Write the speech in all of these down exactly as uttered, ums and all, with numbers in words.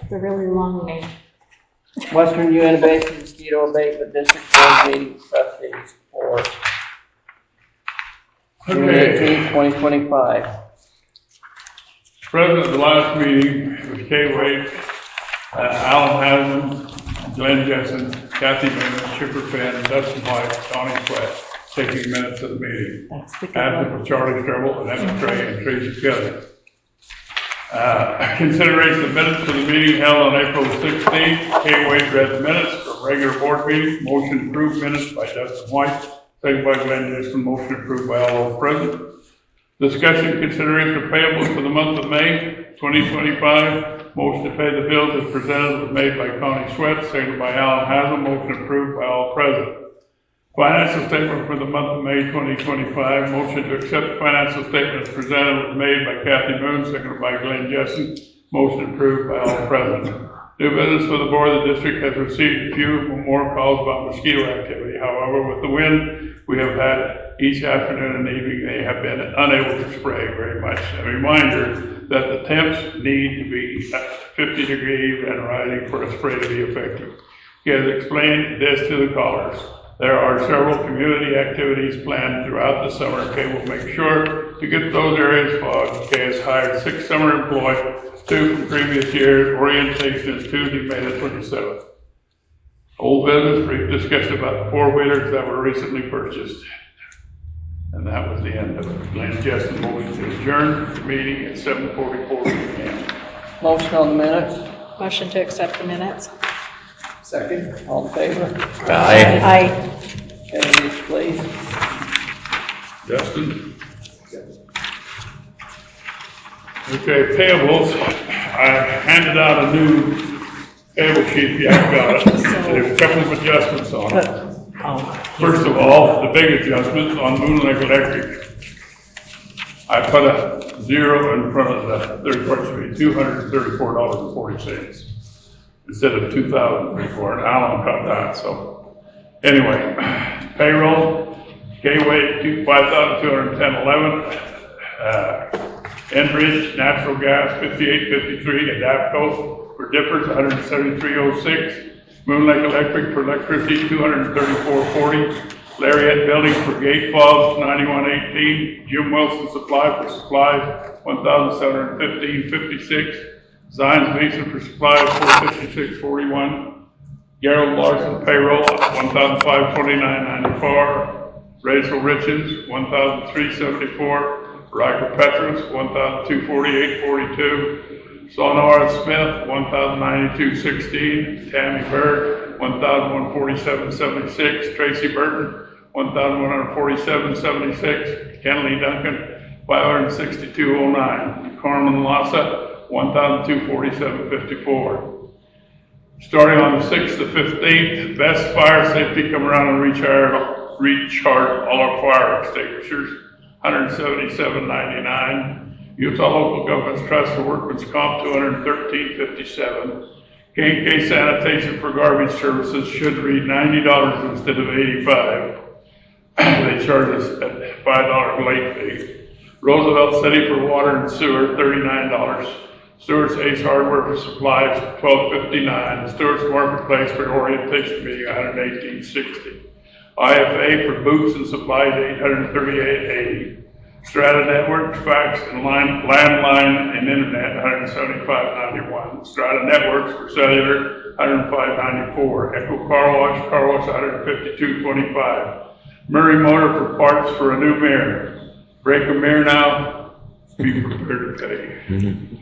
It's a really long name. Western Uinta Basin Mosquito Abatement District Board meeting trustees for June eighteenth, twenty twenty-five. President of the last meeting was Kay Wade, uh, Alan Haslam, Glenn Jessen, Kathy Moon, Chipper Finn, Dustin White, Donnie Sweat, taking minutes of the meeting. That's the good Absent one. for Charlie Strebel and Emma Trey and Tracy Kelly. Uh, consideration of minutes for the meeting held on April sixteenth. Kay Wade read the minutes for regular board meeting. Motion approved minutes by Dustin White. Second by Glenn Jessen. Motion approved by all those present. Discussion consideration of payables for the month of May twenty twenty-five. Motion to pay the bills as presented was made by Connie Sweat, seconded by Alan Haslam. Motion approved by all present. Financial statement for the month of May twenty twenty-five. Motion to accept the financial statement as presented was made by Kathy Moon, seconded by Glenn Jessen. Motion approved by all present. New business for the board of the district has received a few more calls about mosquito activity. However, with the wind we have had each afternoon and evening, they have been unable to spray very much. A reminder that the temps need to be fifty degrees and rising for a spray to be effective. He has explained this to the callers. There are several community activities planned throughout the summer. Kay will make sure to get those areas fogged. Kay has hired six summer employees, two from previous years. Orientation is Tuesday, May the twenty-seventh. Old business, brief discussion about the four-wheelers that were recently purchased. And that was the end of it. Glenn Jessen motion to adjourn the meeting at seven forty-four p m Motion on the minutes. Motion to accept the minutes. Second. All in favor? Aye. Aye. Candidates, please. Justin? Okay, payables. I handed out a new payable sheet if you haven't got it. There's a couple of adjustments on it. Oh. First of all, the big adjustment on Moon Lake Electric. I put a zero in front of the third party fee, two hundred thirty-four dollars and forty cents instead of two thousand thirty-four, and Alan caught that. So anyway, payroll, Gateway, five thousand two hundred ten dollars and eleven cents. Uh, Enbridge, natural gas, fifty-eight fifty-three, and APCO for difference, one hundred seventy-three oh six. Moon Lake Electric for electricity, two hundred thirty-four forty. Lariat Building for gate fobs, ninety-one eighteen. Jim Wilson Supply for supplies, one thousand seven hundred fifteen fifty-six. Zions Mason for supplies, four fifty-six forty-one. Gerald Larson payroll, one thousand five hundred twenty-nine ninety-four. Rachel Richens, one thousand three hundred seventy-four. Riker Petrus, one thousand two hundred forty-eight forty-two. Sonora Smith, one thousand ninety-two sixteen. Tammy Bird, one thousand one hundred forty-seven seventy-six. Tracy Burton, one thousand one hundred forty-seven seventy-six. Kenley Duncan, five hundred sixty-two oh nine. Carmen Lassa, one thousand two hundred forty-seven fifty-four. Starting on the sixth to fifteenth, Best Fire Safety come around and recharge, recharge all our fire extinguishers, one hundred seventy-seven ninety-nine. Utah Local Governments Trust for Workman's Comp, two hundred thirteen fifty-seven. K and K Sanitation for garbage services should read ninety dollars instead of eighty-five dollars. They charge us a five dollar late fee. Roosevelt City for water and sewer, thirty-nine dollars. Stewart's Ace Hardware for supplies, twelve fifty-nine. Stewart's Marketplace for orientation meeting, one hundred eighteen sixty. I F A for boots and supplies, eight hundred thirty-eight eighty. Strata Networks, fax and line, landline and internet, one hundred seventy-five ninety-one. Strata Networks for cellular, one hundred five ninety-four. Echo Car Wash, Car Wash, one hundred fifty-two twenty-five. Murray Motor for parts for a new mirror. Break a mirror now, be prepared to pay. Mm-hmm.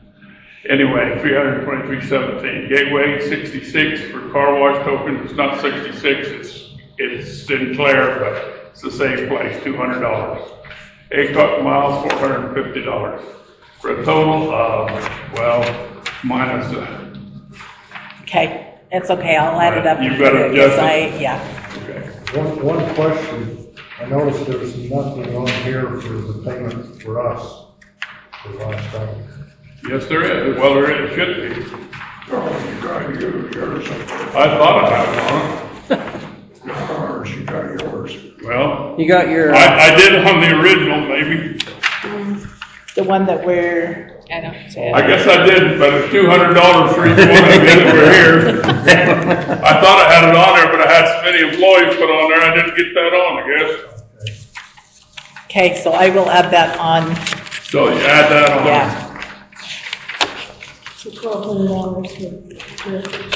Anyway, three hundred twenty-three seventeen. Gateway, sixty-six for car wash tokens. It's not sixty-six, it's it's Sinclair, but it's the same place, two hundred dollars. A C O C miles, four hundred fifty dollars. For a total of, well, minus a... Okay, it's okay, I'll add it up. You've got to adjust I, it? yeah. Okay. One, one question. I noticed there's nothing on here for the payment for us for last time. Yes, there is. Well, there is. It should be. Oh, you got you, yours. I thought I had it on. Yours, you got yours. Well, You got your, I, I did on the original, maybe. The one that we're, I don't say I it. guess I didn't, but it's two hundred dollars for each one I get over here. I thought I had it on there, but I had so many employees put on there, I didn't get that on, I guess. Okay, so I will add that on, So you add that on. yeah. So twelve hundred dollars for,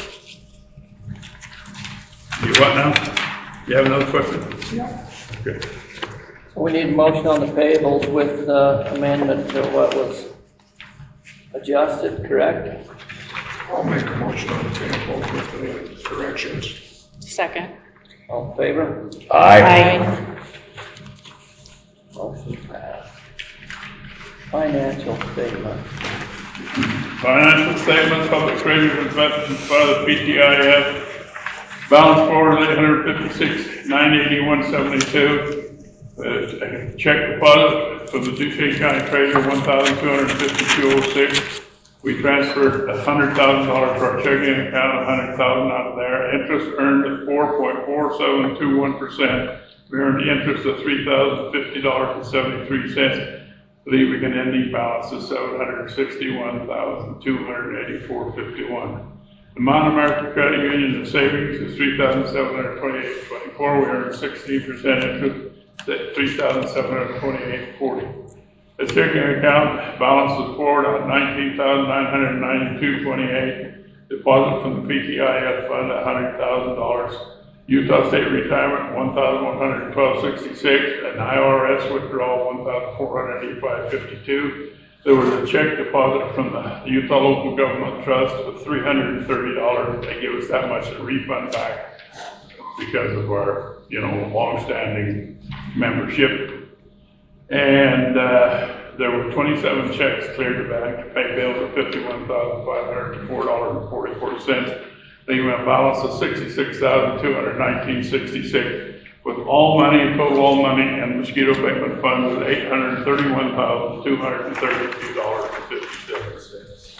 You what now? You have another question? yeah. Okay. We need a motion on the payables with the amendment to what was adjusted, correct? I'll make a motion on the table with the corrections. Second. All in favor? Aye. Motion passed. Financial statement. Financial statements, public treasurer's investments by the P T I F. Balance forward eight hundred fifty-six, nine eighty-one seventy-two. Uh, check deposit from the Duchesne County Treasurer, one thousand two hundred fifty-two oh six. We transferred one hundred thousand dollars to our checking account, one hundred thousand dollars out of there. Interest earned at four point four seven two one percent. We earned interest of three thousand fifty dollars and seventy-three cents, leaving an ending balance of seven hundred sixty-one thousand two hundred eighty-four dollars and fifty-one cents. The Mount American Credit Union in savings is three thousand seven hundred twenty-eight dollars and twenty-four cents. We earned sixteen percent interest at three thousand seven hundred twenty-eight dollars and forty cents. The checking account balance is forward on nineteen thousand nine hundred ninety-two dollars and twenty-eight cents. Deposit from the P T I F fund one hundred thousand dollars. Utah State Retirement one thousand one hundred twelve dollars and sixty-six cents. And I R S withdrawal one thousand four hundred eighty-five dollars and fifty-two cents. There was a check deposit from the Utah Local Government Trust of three hundred thirty dollars. They give us that much to refund back because of our, you know, long-standing membership. And uh, there were twenty-seven checks cleared to bank to pay bills of fifty-one thousand five hundred four dollars and forty-four cents, leaving a balance of sixty-six thousand two hundred nineteen dollars and sixty-six cents. With all money, total all money, and mosquito abatement funds at eight hundred thirty-one thousand two hundred thirty-two dollars and fifty-seven cents.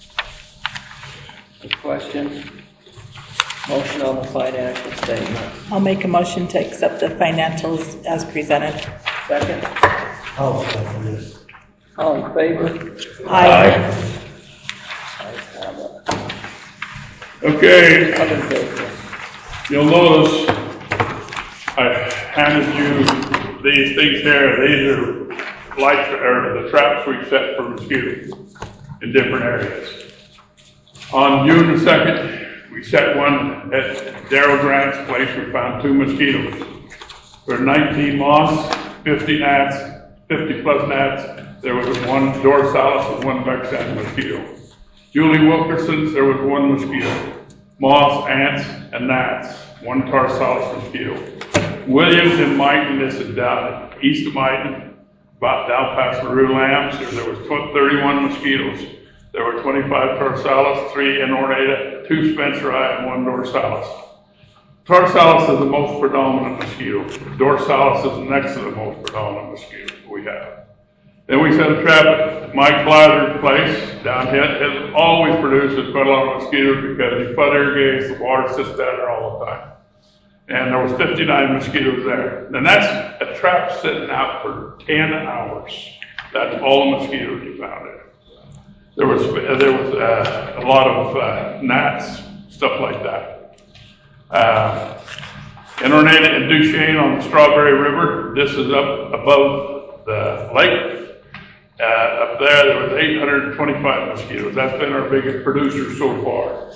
Any questions? Motion on the financial statement. I'll make a motion to accept the financials as presented. Second. I'll second it. All in favor? Aye. Ayes have it. Okay, Other business. you'll notice I handed you these things here. These are lights, or the traps we've set for mosquitoes in different areas. On June the second, we set one at Darryl Grant's place. We found two mosquitoes. There were nineteen moths, fifty gnats, fifty plus gnats. There was one dorsalis and one vexan mosquito. Julie Wilkerson's, there was one mosquito. Moths, ants, and gnats. One tarsalis mosquito. Williams and Mighton, this is down east of Mighton, about down past Larue Lambs. There was thirty-one mosquitoes. There were twenty-five tarsalis, three inornata, two spenceri, and one dorsalis. Tarsalis is the most predominant mosquito. Dorsalis is next to the most predominant mosquito we have. Then we set a trap at Mike Blather's place down here. It always produces quite a lot of mosquitoes because he flood irrigates, the water sits down there all the time. And there was fifty-nine mosquitoes there. And that's a trap sitting out for ten hours. That's all the mosquitoes you found there. There was, there was uh, a lot of uh, gnats, stuff like that. Uh, Inornata and Duchesne on the Strawberry River. This is up above the lake. Uh, up there, there was eight hundred twenty-five mosquitoes. That's been our biggest producer so far.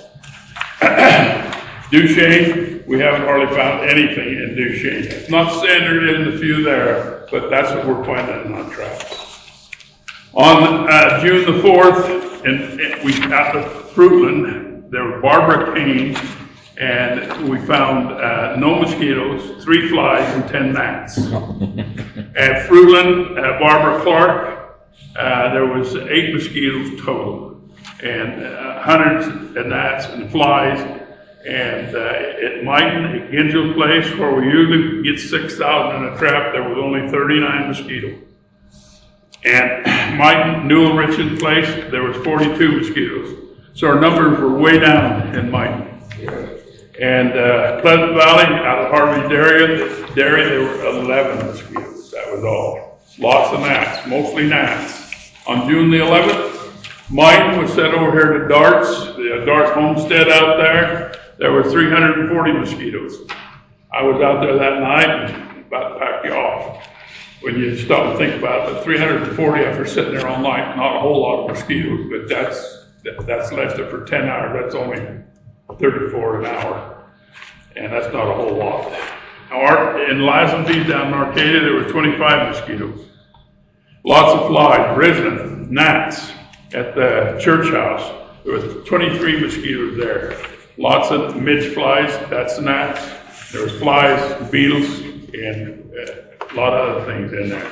Duchesne, we haven't hardly found anything in Duchesne. It's not saying there isn't a few there, but that's what we're finding on traps. On uh, June the fourth, and, and we at the Fruitland, there was Barbara Kane, and we found uh, no mosquitoes, three flies, and ten gnats. At Fruitland, uh, Barbara Clark, uh, there was eight mosquitoes total, and uh, hundreds of gnats and flies. And uh, at Mighton, at Gingel's place, where we usually get six thousand in a trap, there was only thirty-nine mosquitoes. And Mighton, Newell Rich's place, there was forty-two mosquitoes. So our numbers were way down in Mighton. And uh, Pleasant Valley, out of Harvey Dairy, Dairy, there were eleven mosquitoes. That was all. Lots of gnats, mostly gnats On June the eleventh, Mike was sent over here to Darts, the Darts homestead out there. There were three hundred forty mosquitoes. I was out there that night and about to pack you off. When you stop and think about it, the three hundred forty after sitting there all night, not a whole lot of mosquitoes, but that's that's lasted for ten hours. That's only thirty-four an hour, and that's not a whole lot. Our, in Lazenby down in Arcadia, there were twenty-five mosquitoes. Lots of flies, resident gnats at the church house. There was twenty-three mosquitoes there. Lots of midge flies, that's gnats. There was flies, beetles, and uh, a lot of other things in there.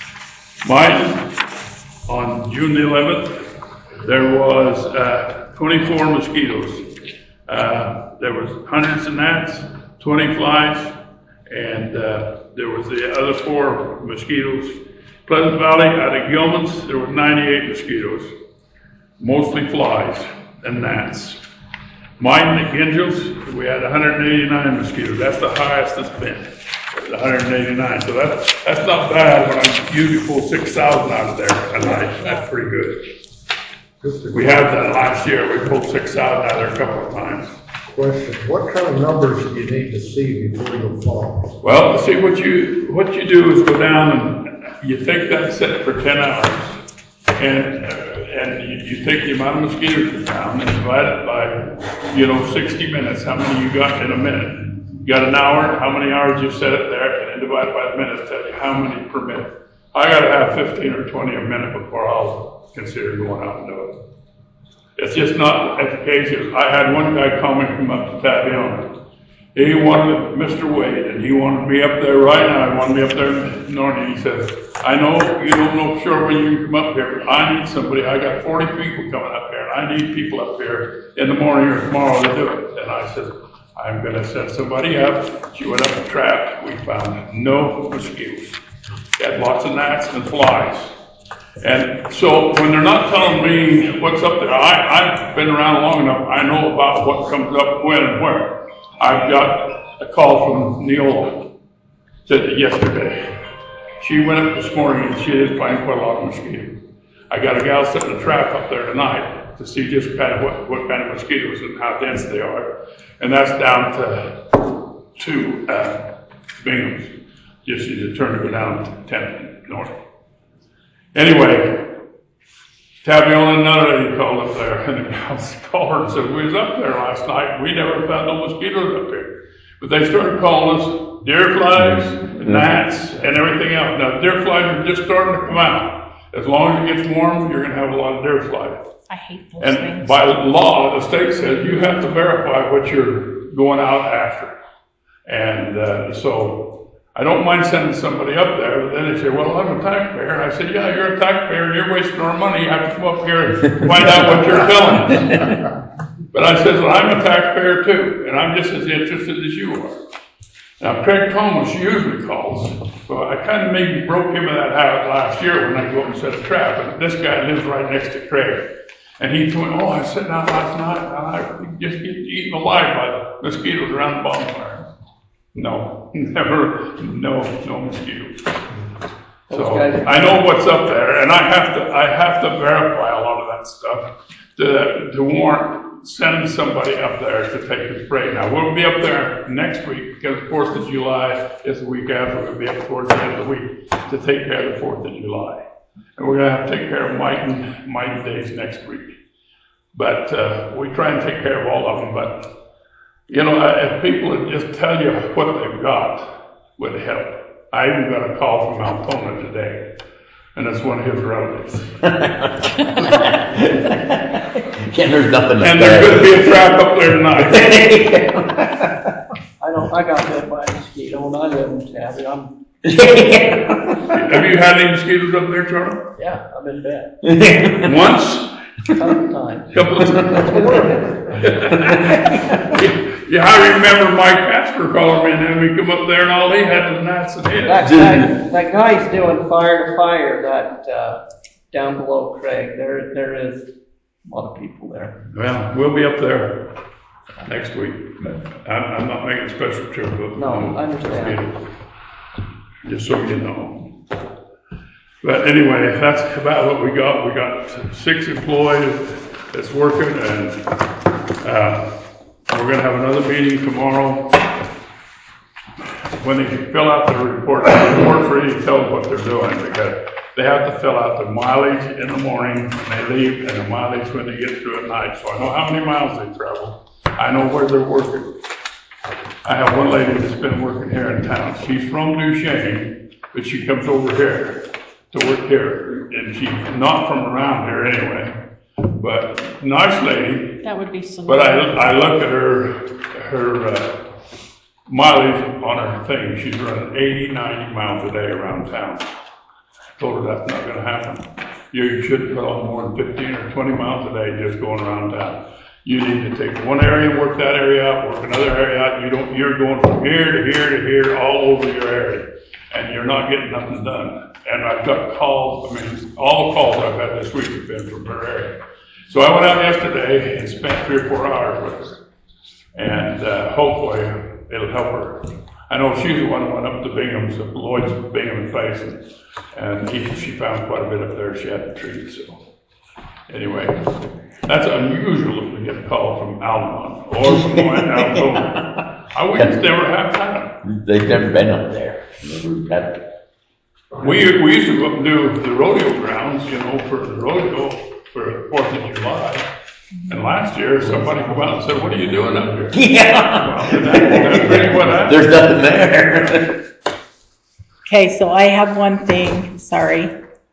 Mine, on June the eleventh, there was uh, twenty-four mosquitoes. Uh, there was hundreds of gnats, twenty flies, and uh, there was the other four mosquitoes. Pleasant Valley, out of Gilman's, there were ninety-eight mosquitoes, mostly flies and gnats. Mine at Gingell's, we had one hundred eighty-nine mosquitoes. That's the highest it's been, one hundred eighty-nine. So that's, that's not bad when I usually pull six thousand out of there a night. That's pretty good. We had that last year. We pulled six thousand out of there a couple of times. Question, what kind of numbers do you need to see before you fall? Well, see, what you, what you do is go down and you take that set for ten hours. And, uh, and you, you take the amount of mosquitoes you found and divide it by, you know, sixty minutes, how many you got in a minute. You got an hour, how many hours you set it there, and then divide it by the minute, tell you how many per minute. I gotta have fifteen or twenty a minute before I'll consider going out and do it. It's just not efficacious. I had one guy call me from up to Taviona. He wanted Mister Wade, and he wanted me up there right now. He wanted me up there in Norton. He says, I know you don't know for sure when you can come up here, but I need somebody. I got forty people coming up here, and I need people up here in the morning or tomorrow to do it. And I said, I'm going to send somebody up. She went up and trapped. We found no mosquitoes. Had lots of gnats and flies. And so when they're not telling me what's up there, I, I've been around long enough. I know about what comes up when and where. I've got a call from Neola, said that yesterday. She went up this morning and she did find quite a lot of mosquitoes. I got a gal setting a trap up there tonight to see just kind of what, what kind of mosquitoes and how dense they are. And that's down to two uh, Bingham's, just as you turn to go down to tenth north. Anyway, Taviona and another lady called up there, and the gals called her and said, we was up there last night, and we never found no mosquitoes up here. But they started calling us deer flies, and gnats, and everything else. Now, deer flies are just starting to come out. As long as it gets warm, you're going to have a lot of deer flies. I hate those and things. And by law, the state says you have to verify what you're going out after. And uh, so, I don't mind sending somebody up there, but then they say, well, I'm a taxpayer. I said, yeah, you're a taxpayer and you're wasting our money. You have to come up here and find out what you're telling us. But I said, well, I'm a taxpayer too, and I'm just as interested as you are. Now, Craig Thomas usually calls, so I kind of maybe broke him of that habit last year when I go up and set a trap, and this guy lives right next to Craig. And he told me, oh, I was sitting out last night, and I just get eaten alive by the mosquitoes around the bonfire. No, never, no, no mosquitoes. So I know what's up there, and I have to, I have to verify a lot of that stuff to, to warrant sending somebody up there to take the spray. Now we'll be up there next week because the Fourth of July is the week after. We'll be up towards the end of the week to take care of the Fourth of July, and we're gonna have to take care of Mighty, Mighty Days next week. But uh, we try and take care of all of them, but. You know, if people would just tell you what they've got, would help. I even got a call from Altona today, and it's one of his relatives. Can't there's nothing. And there's going to be a trap up there tonight. I don't. I got bit by a mosquito when I live in Tabby. I'm. Have you had any mosquitoes up there, Charlie? Yeah, I've been bit. Once? A couple times. Couple of times. Yeah, I remember Mike Casper calling me and having me come up there and all he had was gnats and his. That, that, that guy's doing fire to fire that uh, down below Craig. There, there is a lot of people there. Well, we'll be up there next week. I'm, I'm not making a special trip. But no, I understand. Just so you know. But anyway, that's about what we got. We got six employees that's working, and uh, we're gonna have another meeting tomorrow. When they fill out their report, the report really tells what they're doing, because they have to fill out the mileage in the morning when they leave and the mileage when they get through at night. So I know how many miles they travel. I know where they're working. I have one lady that's been working here in town. She's from Duchesne, but she comes over here to work here, and she's not from around here anyway. But nice lady. That would be some. But I, I look at her, her uh, mileage on her thing. She's running eighty, ninety miles a day around town. Told her that's not gonna happen. You, you shouldn't put on more than fifteen or twenty miles a day just going around town. You need to take one area, work that area out, work another area out. You don't, you're going from here to here to here, all over your area, and you're not getting nothing done. And I've got calls, I mean, all the calls I've had this week have been from her area. So I went out yesterday and spent three or four hours with her. And uh, hopefully it'll help her. I know she's the one who went up to Bingham's, Lloyd's Bingham place, and, and he, she found quite a bit up there she had to treat. So anyway, that's unusual if we get a call from Almont or from Algoma. I would just never have that. They've never been up there. Never had- We, we used to go up and do the rodeo grounds, you know, for the rodeo for Fourth of July. And last year, somebody come out and said, "What are you doing up here?" Yeah. Well, that, that's really what happened. There's nothing there. Okay, so I have one thing, sorry.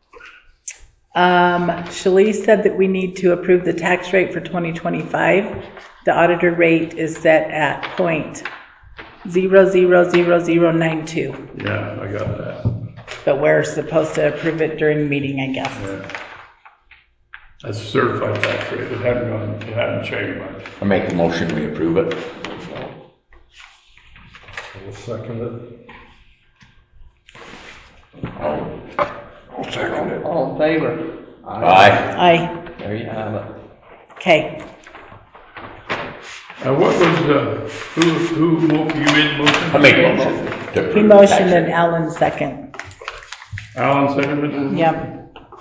Um, Shalice said that we need to approve the tax rate for twenty twenty-five. The auditor rate is set at point zero zero zero zero nine two, Yeah, I got that. but we're supposed to approve it during meeting, I guess. Yeah. That's a certified tax rate. It hadn't gone, it hadn't changed much. I make the motion, we approve it. We'll second it. I'll I'll second it. All in favor? Aye. Aye. There you have it. Okay. Uh, what was, uh, who, who, mo- you made the motion? I make the motion. to approve He the motioned tax and rate. Alan second. Alan seconded? Yep.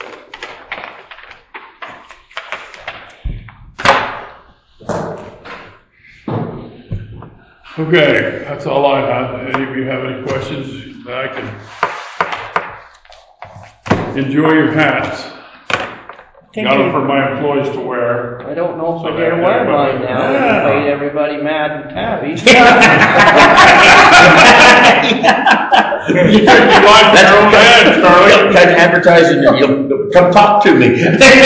Okay, that's all I have. Any of you have any questions that I can enjoy your hats? Thank Got them you. for my employees to wear. I don't know if So I dare that wear everybody- mine now. Yeah. You made everybody mad and tabby. You took your life in your own hands, Charlie. Kind of advertising, you'll come talk to me.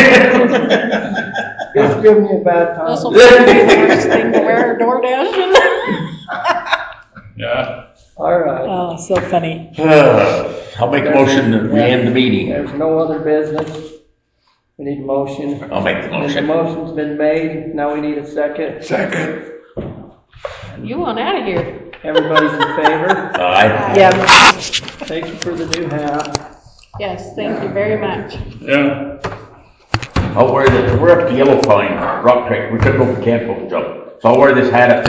Just giving you a bad time. This will be the worst thing to wear, DoorDash. Yeah. All right. Oh, so funny. I'll make a motion that we end the meeting. There's no other business. We need a motion. I'll make the And the motion. motion's been made. Now we need a second. Second. You want out of here. Everybody's in favor? Aye. Yep. Thank you for the new hat. Yes, thank you very much. Yeah. I'll wear this, we're up to Yellow Pine, Rock Creek, we took over Camp Oak Jump. So I'll wear this hat up